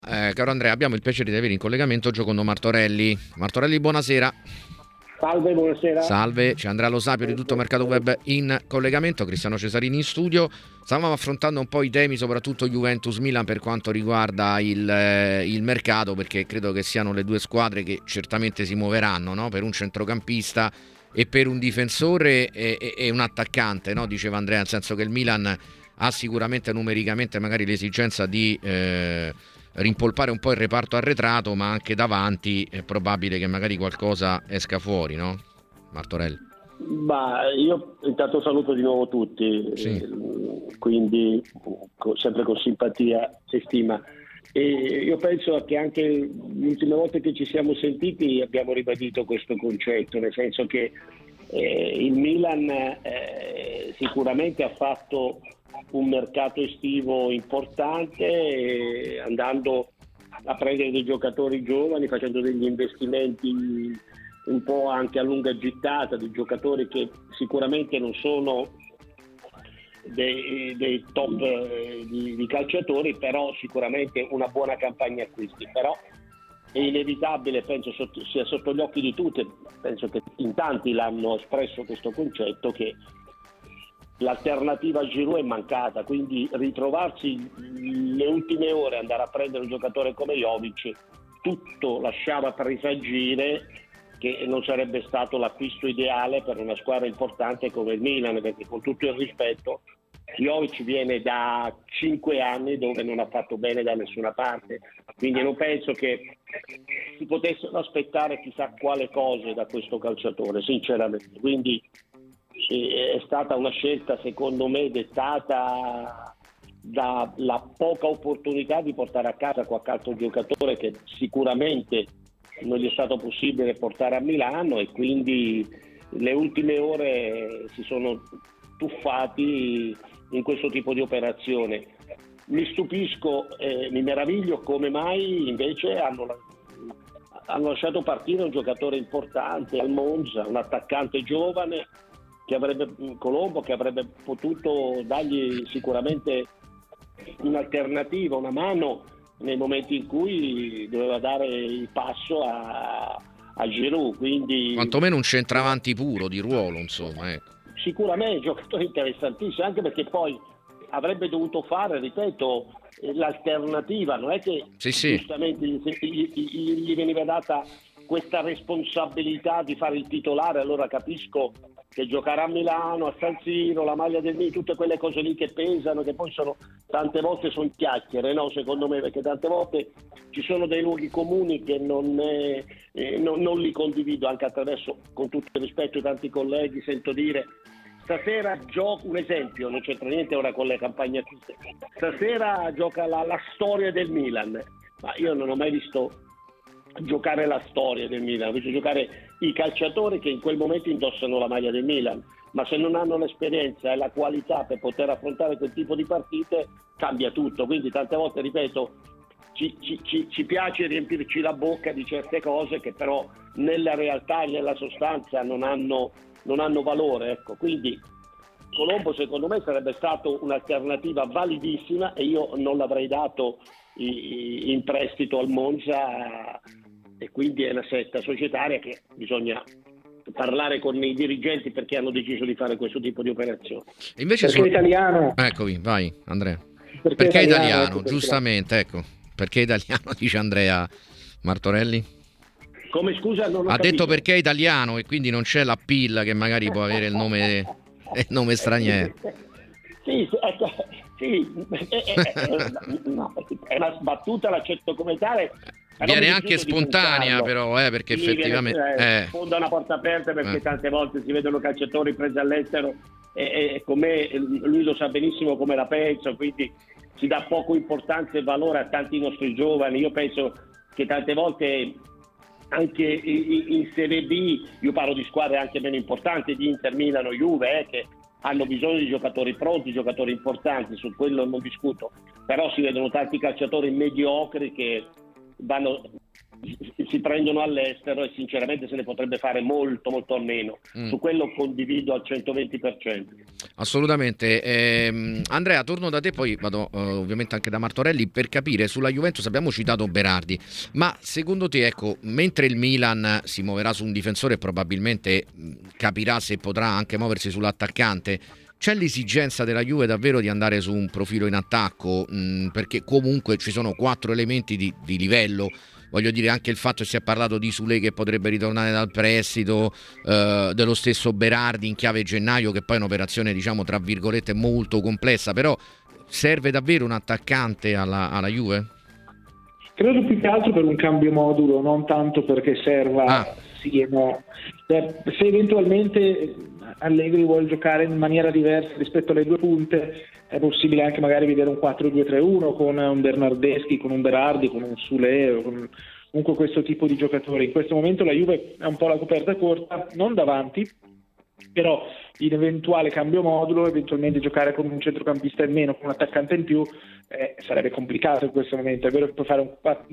Caro Andrea, abbiamo il piacere di avere in collegamento Giocondo Martorelli. Martorelli, buonasera. Salve, buonasera. Salve, c'è Andrea Lo Sapio di Tutto Mercato Web in collegamento, Cristiano Cesarini in studio. Stavamo affrontando un po' i temi, soprattutto Juventus-Milan per quanto riguarda il mercato, perché credo che siano le due squadre che certamente si muoveranno, no? Per un centrocampista e per un difensore e un attaccante, no? Diceva Andrea, nel senso che il Milan ha sicuramente numericamente magari l'esigenza di rimpolpare un po' il reparto arretrato, ma anche davanti è probabile che magari qualcosa esca fuori, no? Martorelli. Io intanto saluto di nuovo tutti, Sì. quindi sempre con simpatia e stima. E io penso che anche le ultime volte che ci siamo sentiti abbiamo ribadito questo concetto, nel senso che il Milan sicuramente ha fatto un mercato estivo importante, andando a prendere dei giocatori giovani, facendo degli investimenti un po' anche a lunga gittata, di giocatori che sicuramente non sono dei top di calciatori, però sicuramente una buona campagna acquisti. Però è inevitabile, penso sia sotto gli occhi di tutti, penso che in tanti l'hanno espresso questo concetto, che l'alternativa a Giroud è mancata, quindi ritrovarsi le ultime ore, andare a prendere un giocatore come Jovic, tutto lasciava presagire che non sarebbe stato l'acquisto ideale per una squadra importante come il Milan, perché con tutto il rispetto Jovic viene da 5 anni dove non ha fatto bene da nessuna parte, quindi non penso che si potessero aspettare chissà quale cose da questo calciatore, sinceramente. Quindi è stata una scelta secondo me dettata dalla poca opportunità di portare a casa qualche altro giocatore che sicuramente non gli è stato possibile portare a Milano, e quindi le ultime ore si sono tuffati in questo tipo di operazione. Mi stupisco, mi meraviglio come mai invece hanno lasciato partire un giocatore importante al Monza, un attaccante giovane Colombo, che avrebbe potuto dargli sicuramente un'alternativa, una mano nei momenti in cui doveva dare il passo a Giroud, quindi Quantomeno un centravanti puro di ruolo, insomma, ecco. sicuramente un giocatore interessantissimo, anche perché poi avrebbe dovuto fare, ripeto, l'alternativa. Non è che Sì. giustamente gli veniva data questa responsabilità di fare il titolare. Allora capisco che giocare a Milano, a San Siro, la maglia del Milan, tutte quelle cose lì che pesano, che poi tante volte sono chiacchiere, no? Secondo me, perché tante volte ci sono dei luoghi comuni che non li condivido, anche attraverso, con tutto il rispetto ai tanti colleghi, sento dire: stasera gioca, un esempio, non c'entra niente ora con le campagne acquiste, stasera gioca la storia del Milan, ma io non ho mai visto giocare la storia del Milan, ho visto giocare i calciatori che in quel momento indossano la maglia del Milan, ma se non hanno l'esperienza e la qualità per poter affrontare quel tipo di partite cambia tutto. Quindi tante volte, ripeto, ci piace riempirci la bocca di certe cose che però nella realtà e nella sostanza non hanno valore, ecco. Quindi Colombo secondo me sarebbe stato un'alternativa validissima e io non l'avrei dato in prestito al Monza, e quindi è una scelta societaria che bisogna parlare con i dirigenti perché hanno deciso di fare questo tipo di operazione. E invece perché è italiano. Eccovi, vai Andrea. Perché È italiano, italiano, ecco, giustamente, ecco. Perché è italiano, dice Andrea Martorelli. Come, scusa, non ho Ha capito. detto perché è italiano e quindi non c'è la PIL che magari può avere il nome straniero. Sì, ecco, sì, no, è una battuta, l'accetto come tale. Viene anche spontanea però, perché sì, effettivamente sfonda una porta aperta, perché tante volte si vedono calciatori presi all'estero e con me lui lo sa benissimo come la penso, quindi si dà poco importanza e valore a tanti nostri giovani. Io penso che tante volte anche in Serie B, io parlo di squadre anche meno importanti, di Inter, Milano, Juve, che hanno bisogno di giocatori pronti, giocatori importanti, su quello non discuto, però si vedono tanti calciatori mediocri che si prendono all'estero e sinceramente se ne potrebbe fare molto molto almeno. Su quello condivido al 120%. Assolutamente. Andrea, torno da te, poi vado ovviamente anche da Martorelli per capire sulla Juventus. Abbiamo citato Berardi, ma secondo te, ecco, mentre il Milan si muoverà su un difensore e probabilmente capirà se potrà anche muoversi sull'attaccante, c'è l'esigenza della Juve davvero di andare su un profilo in attacco? Perché comunque ci sono 4 elementi di livello. Voglio dire, anche il fatto che si è parlato di Sule che potrebbe ritornare dal prestito, dello stesso Berardi in chiave gennaio, che poi è un'operazione, diciamo, tra virgolette molto complessa, però serve davvero un attaccante alla Juve? Credo più che altro per un cambio modulo, non tanto perché serva sì e no. Se eventualmente Allegri vuole giocare in maniera diversa rispetto alle due punte, è possibile anche magari vedere un 4-2-3-1 con un Bernardeschi, con un Berardi, con un Sule, con comunque questo tipo di giocatori. In questo momento la Juve è un po' la coperta corta, non davanti, però in eventuale cambio modulo, eventualmente giocare con un centrocampista in meno, con un attaccante in più, sarebbe complicato in questo momento. È vero che puoi fare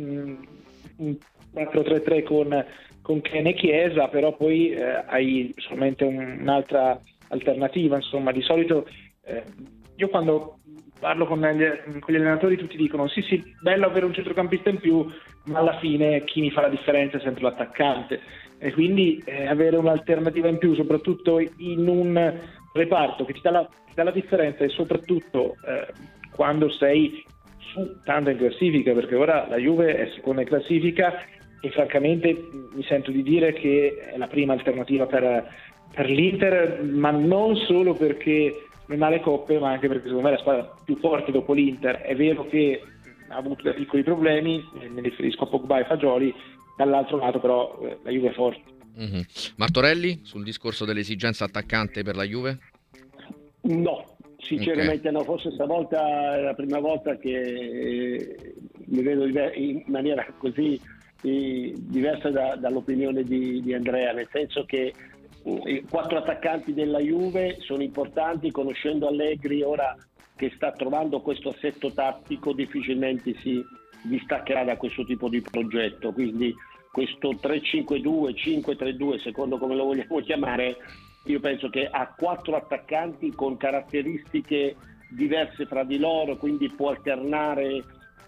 un 4-3-3 con Ken e Chiesa, però poi hai solamente un'altra alternativa. Insomma, di solito io quando parlo con gli allenatori tutti dicono sì, bello avere un centrocampista in più, ma alla fine chi mi fa la differenza è sempre l'attaccante, e quindi avere un'alternativa in più, soprattutto in un reparto che ti dà la differenza, e soprattutto quando sei su tanto in classifica, perché ora la Juve è seconda in classifica e francamente mi sento di dire che è la prima alternativa per l'Inter, ma non solo perché non ha le coppe, ma anche perché secondo me è la squadra più forte dopo l'Inter. È vero che ha avuto dei piccoli problemi, mi riferisco a Pogba e Fagioli, dall'altro lato però la Juve è forte. Mm-hmm. Martorelli, sul discorso dell'esigenza attaccante per la Juve? No, sinceramente no, forse stavolta è la prima volta che mi vedo in maniera così diversa dall'opinione di Andrea, nel senso che i 4 attaccanti della Juve sono importanti. Conoscendo Allegri, ora che sta trovando questo assetto tattico, difficilmente si distaccherà da questo tipo di progetto, quindi questo 3-5-2, 5-3-2, secondo come lo vogliamo chiamare, io penso che ha 4 attaccanti con caratteristiche diverse fra di loro, quindi può alternare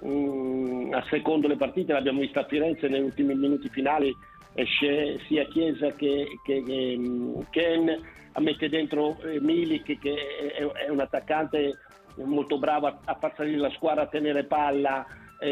a secondo le partite. L'abbiamo vista a Firenze negli ultimi minuti finali, esce sia Chiesa che Ken, mette dentro Milik, che è un attaccante molto bravo a far salire la squadra, a tenere palla.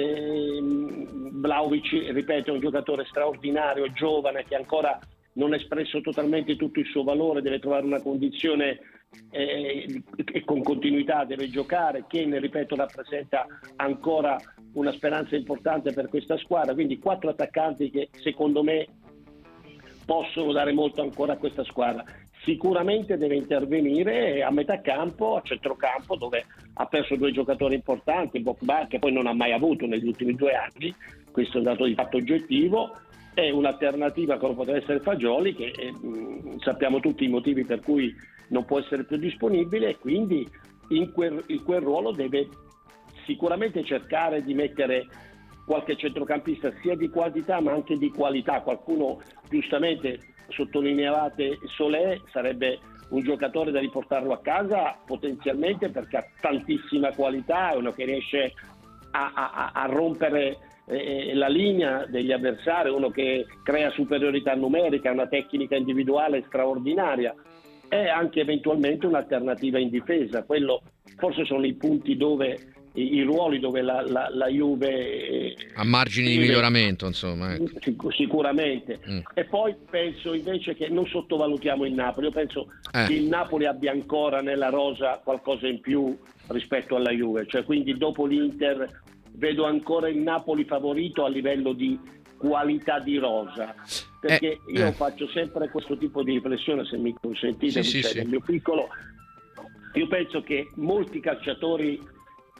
Vlahovic, ripeto, è un giocatore straordinario, giovane, che ancora non ha espresso totalmente tutto il suo valore, deve trovare una condizione e con continuità deve giocare. Ken, ripeto, rappresenta ancora una speranza importante per questa squadra, quindi 4 attaccanti che secondo me possono dare molto ancora a questa squadra. Sicuramente deve intervenire a metà campo, a centrocampo, dove ha perso 2 giocatori importanti, Pogba, che poi non ha mai avuto negli ultimi 2 anni, questo è un dato di fatto oggettivo, e un'alternativa come potrebbe essere Fagioli, che sappiamo tutti i motivi per cui non può essere più disponibile, e quindi in quel ruolo deve sicuramente cercare di mettere qualche centrocampista sia di quantità ma anche di qualità. Qualcuno giustamente sottolineavate Solé, sarebbe un giocatore da riportarlo a casa potenzialmente, perché ha tantissima qualità, è uno che riesce a rompere la linea degli avversari, uno che crea superiorità numerica, una tecnica individuale straordinaria, è anche eventualmente un'alternativa in difesa. Quello forse sono i punti dove i ruoli dove la Juve ha margini di miglioramento, insomma, sicuramente. E poi penso invece che non sottovalutiamo il Napoli. Io penso che il Napoli abbia ancora nella rosa qualcosa in più rispetto alla Juve, cioè quindi dopo l'Inter vedo ancora il Napoli favorito a livello di qualità di rosa, perché io faccio sempre questo tipo di riflessione, se mi consentite, nel mio piccolo. Io penso che molti calciatori,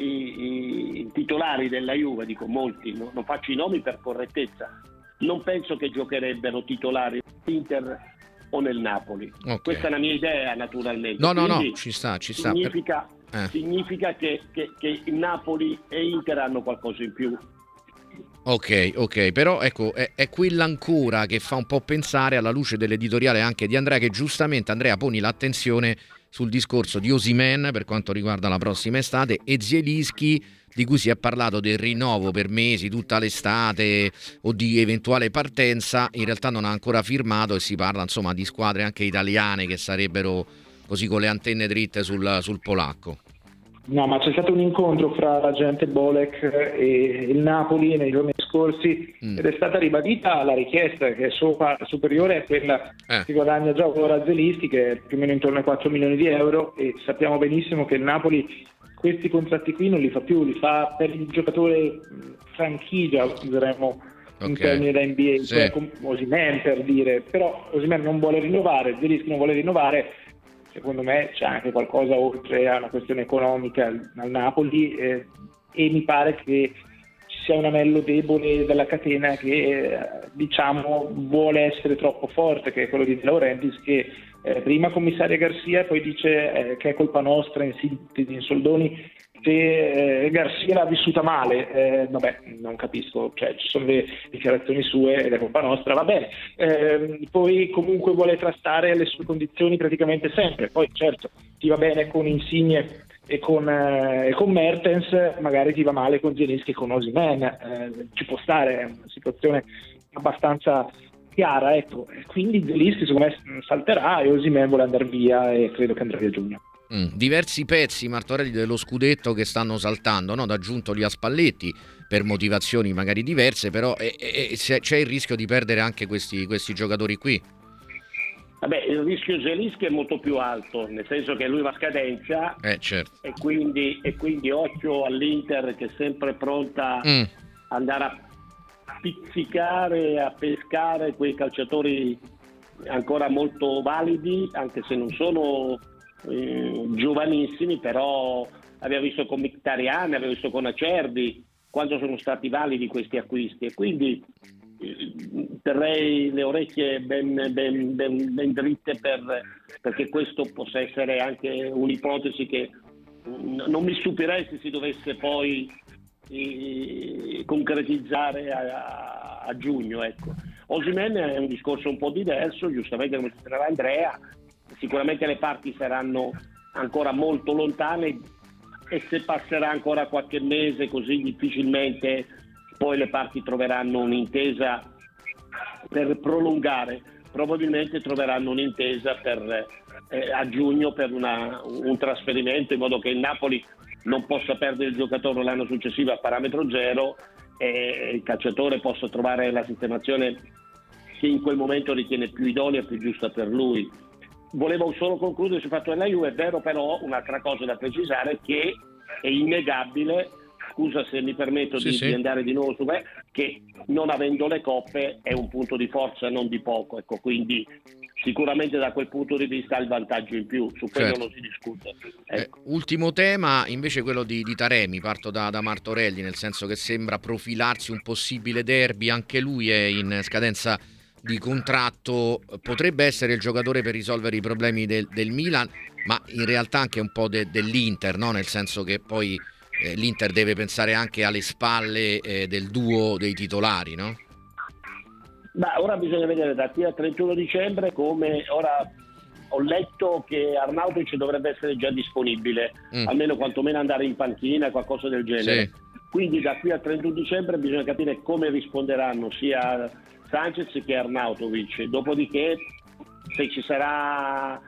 i titolari della Juve, dico molti, non faccio i nomi per correttezza, non penso che giocherebbero titolari nell'Inter o nel Napoli. Questa è la mia idea, naturalmente. No, ci sta. Significa che Napoli e Inter hanno qualcosa in più. Ok, però ecco, è quella ancora che fa un po' pensare, alla luce dell'editoriale anche di Andrea, che giustamente, Andrea, poni l'attenzione sul discorso di Osimhen per quanto riguarda la prossima estate e Zielinski, di cui si è parlato del rinnovo per mesi, tutta l'estate, o di eventuale partenza. In realtà non ha ancora firmato e si parla insomma di squadre anche italiane che sarebbero così con le antenne dritte sul polacco. No, ma c'è stato un incontro fra l'agente Bolek e il Napoli nei giorni scorsi ed è stata ribadita la richiesta che è superiore a quella che guadagna già ora Zielinski, che è più o meno intorno ai 4 milioni di euro, e sappiamo benissimo che il Napoli questi contratti qui non li fa più, li fa per il giocatore franchigia, useremo in termini da NBA, cioè Osimhen per dire, però Osimhen non vuole rinnovare, Zielinski non vuole rinnovare. Secondo me c'è anche qualcosa oltre a una questione economica al Napoli e mi pare che ci sia un anello debole della catena che diciamo vuole essere troppo forte, che è quello di De Laurentiis, che prima commissaria Garcia, poi dice che è colpa nostra in sintesi, in soldoni, che Garcia l'ha vissuta male. Vabbè, non capisco, cioè ci sono le dichiarazioni sue ed è colpa nostra, va bene. Poi comunque vuole trastare le sue condizioni praticamente sempre, poi certo ti va bene con Insigne e con Mertens, magari ti va male con Zielinski e con Osimhen, ci può stare, è una situazione abbastanza chiara, ecco. Quindi Zielinski secondo me salterà e Osimhen vuole andare via e credo che andrà via a giugno. Diversi pezzi, Martorelli, dello scudetto che stanno saltando, no? Da Giuntoli a Spalletti per motivazioni magari diverse, però c'è il rischio di perdere anche questi giocatori qui. Vabbè, il rischio Zielinski è molto più alto, nel senso che lui va a scadenza, certo. e quindi occhio all'Inter che è sempre pronta ad andare a pizzicare, a pescare quei calciatori ancora molto validi, anche se non sono giovanissimi, però abbiamo visto con Mkhitaryan, abbiamo visto con Acerbi quando sono stati validi questi acquisti, e quindi terrei le orecchie ben dritte perché questo possa essere anche un'ipotesi che non mi stupirei se si dovesse poi concretizzare a giugno, ecco. Osimhen è un discorso un po' diverso, giustamente come diceva Andrea. Sicuramente le parti saranno ancora molto lontane e se passerà ancora qualche mese così difficilmente poi le parti troveranno un'intesa per prolungare, probabilmente troveranno un'intesa a giugno per un trasferimento, in modo che il Napoli non possa perdere il giocatore l'anno successivo a parametro zero e il calciatore possa trovare la sistemazione che in quel momento ritiene più idonea e più giusta per lui. Volevo solo concludere sul fatto della Juve. È vero però un'altra cosa da precisare, che è innegabile, scusa se mi permetto di andare di nuovo su me, che non avendo le coppe è un punto di forza non di poco, ecco, quindi sicuramente da quel punto di vista ha il vantaggio in più, su quello non si discute, ecco. Ultimo tema invece quello di Taremi, parto da Martorelli, nel senso che sembra profilarsi un possibile derby, anche lui è in scadenza di contratto, potrebbe essere il giocatore per risolvere i problemi del Milan, ma in realtà anche un po' dell'Inter, no? Nel senso che poi l'Inter deve pensare anche alle spalle del duo dei titolari, no? Beh, ora bisogna vedere da qui al 31 dicembre come ora ho letto che Arnautovic dovrebbe essere già disponibile, almeno quantomeno andare in panchina, qualcosa del genere. Sì. Quindi da qui al 31 dicembre bisogna capire come risponderanno sia Sanchez che Arnautovic. Dopodiché se ci sarà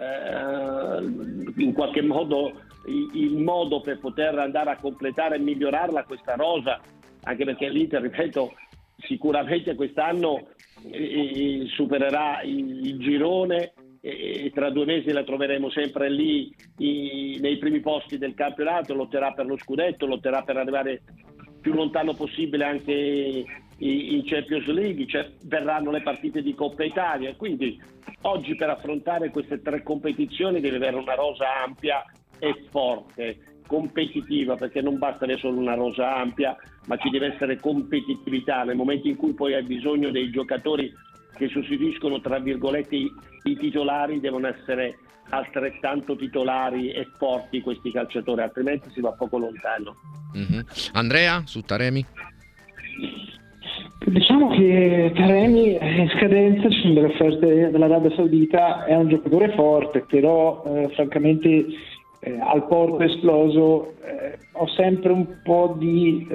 in qualche modo il modo per poter andare a completare e migliorarla questa rosa, anche perché l'Inter, ripeto, sicuramente quest'anno supererà il girone e tra 2 mesi la troveremo sempre lì nei primi posti del campionato, lotterà per lo scudetto, lotterà per arrivare più lontano possibile anche in Champions League, cioè verranno le partite di Coppa Italia, quindi oggi per affrontare queste 3 competizioni deve avere una rosa ampia e forte, competitiva, perché non basta avere solo una rosa ampia, ma ci deve essere competitività nel momento in cui poi hai bisogno dei giocatori che sostituiscono tra virgolette i titolari, devono essere altrettanto titolari e forti questi calciatori, altrimenti si va poco lontano. Andrea, su Taremi? Diciamo che Taremi è in scadenza, ci sono delle offerte dall'Arabia Saudita, è un giocatore forte, però francamente al porto esploso ho sempre un po' di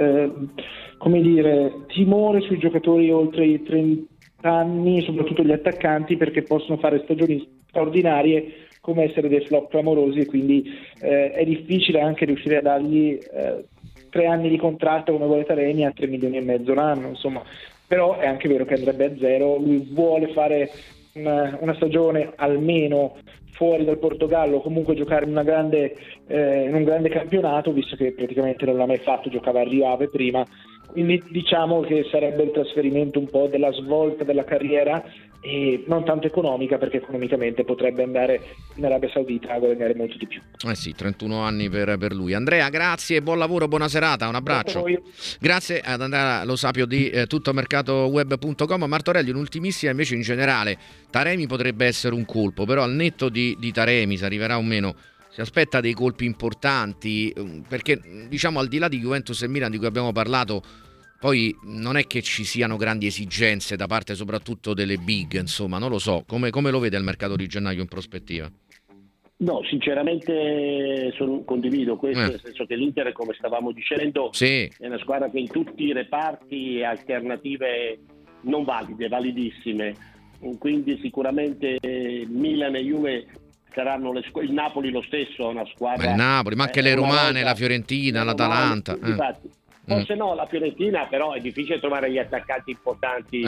timore sui giocatori oltre i 30 anni, soprattutto gli attaccanti, perché possono fare stagioni straordinarie come essere dei flop clamorosi, e quindi è difficile anche riuscire a dargli 3 anni di contratto come vuole Taremi a 3 milioni e mezzo l'anno, insomma. Però è anche vero che andrebbe a zero, lui vuole fare una stagione almeno fuori dal Portogallo, comunque giocare in un grande campionato, visto che praticamente non l'ha mai fatto, giocava a Rio Ave prima, quindi diciamo che sarebbe il trasferimento un po' della svolta della carriera, e non tanto economica, perché economicamente potrebbe andare in Arabia Saudita a guadagnare molto di più. Sì, 31 anni per lui. Andrea, grazie, buon lavoro, buona serata, un abbraccio. Grazie ad Andrea Lo Sapio di tuttomercatoweb.com. Martorelli, un'ultimissima invece in generale. Taremi potrebbe essere un colpo, però al netto di Taremi, se arriverà o meno, si aspetta dei colpi importanti, perché diciamo al di là di Juventus e Milan di cui abbiamo parlato, poi non è che ci siano grandi esigenze da parte soprattutto delle big, insomma, non lo so, come lo vede il mercato di gennaio in prospettiva? No, sinceramente condivido questo, nel senso che l'Inter, come stavamo dicendo, sì, è una squadra che in tutti i reparti ha alternative non valide, validissime, quindi sicuramente Milan e Juve saranno il Napoli lo stesso, una squadra... Ma il Napoli, ma anche le romane, la Fiorentina, l'Atalanta. Infatti, forse no, la Fiorentina, però è difficile trovare gli attaccanti importanti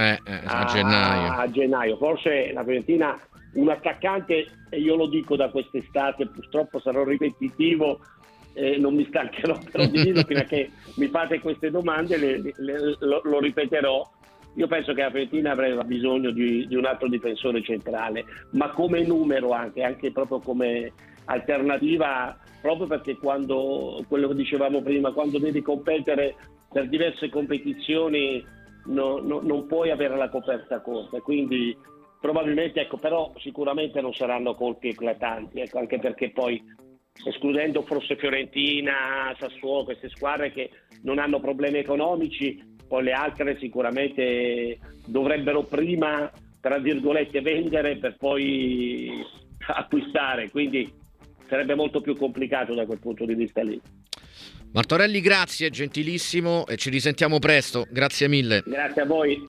a gennaio. Forse la Fiorentina, un attaccante, e io lo dico da quest'estate, purtroppo sarò ripetitivo, non mi stancherò però di dirlo, fino a che mi fate queste domande lo ripeterò. Io penso che la Fiorentina avrebbe bisogno di un altro difensore centrale, ma come numero anche proprio come alternativa, proprio perché quando, quello che dicevamo prima, quando devi competere per diverse competizioni non puoi avere la coperta corta, quindi probabilmente, però sicuramente non saranno colpi eclatanti, anche perché poi, escludendo forse Fiorentina, Sassuolo, queste squadre che non hanno problemi economici, poi le altre sicuramente dovrebbero prima, tra virgolette, vendere per poi acquistare, quindi sarebbe molto più complicato da quel punto di vista lì. Martorelli, grazie, gentilissimo, e ci risentiamo presto, grazie mille. Grazie a voi.